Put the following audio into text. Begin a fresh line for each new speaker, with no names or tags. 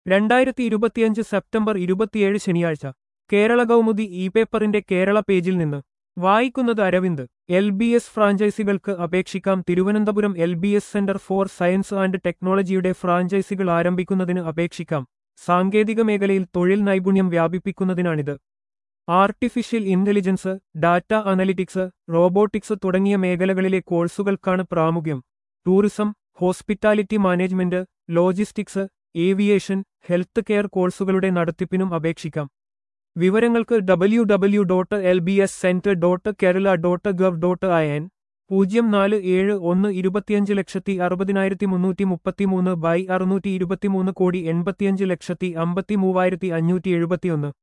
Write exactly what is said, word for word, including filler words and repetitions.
രണ്ടായിരത്തി ഇരുപത്തിയഞ്ച് സെപ്റ്റംബർ ഇരുപത്തിയേഴ് ശനിയാഴ്ച കേരള കൗമുദി ഇ പേപ്പറിന്റെ കേരള പേജിൽ നിന്ന് വായിക്കുന്നത് അരവിന്ദ്. എൽ ബി എസ് ഫ്രാഞ്ചൈസികൾക്ക് അപേക്ഷിക്കാം. Thiruvananthapuram L B S centre for science and ടെക്നോളജിയുടെ ഫ്രാഞ്ചൈസികൾ ആരംഭിക്കുന്നതിന് അപേക്ഷിക്കാം. സാങ്കേതിക മേഖലയിൽ തൊഴിൽ നൈപുണ്യം വ്യാപിപ്പിക്കുന്നതിനാണിത്. Artificial intelligence, data analytics, robotics തുടങ്ങിയ മേഖലകളിലെ കോഴ്സുകൾക്കാണ് പ്രാമുഖ്യം. Tourism, hospitality management, logistics, aviation, health care കോഴ്സുകളുടെ നടത്തിപ്പിനും അപേക്ഷിക്കാം. വിവരങ്ങൾക്ക് W W dot L B S centre dot Kerala dot gov dot I N പൂജ്യം നാല് ഏഴ് ഒന്ന് ഇരുപത്തിയഞ്ച് ലക്ഷത്തി അറുപതിനായിരത്തി മുന്നൂറ്റി മുപ്പത്തിമൂന്ന് ബൈ അറുന്നൂറ്റി ഇരുപത്തിമൂന്ന് കോടി എൺപത്തിയഞ്ച് ലക്ഷത്തി അമ്പത്തി മൂവായിരത്തി അഞ്ഞൂറ്റി എഴുപത്തിയൊന്ന്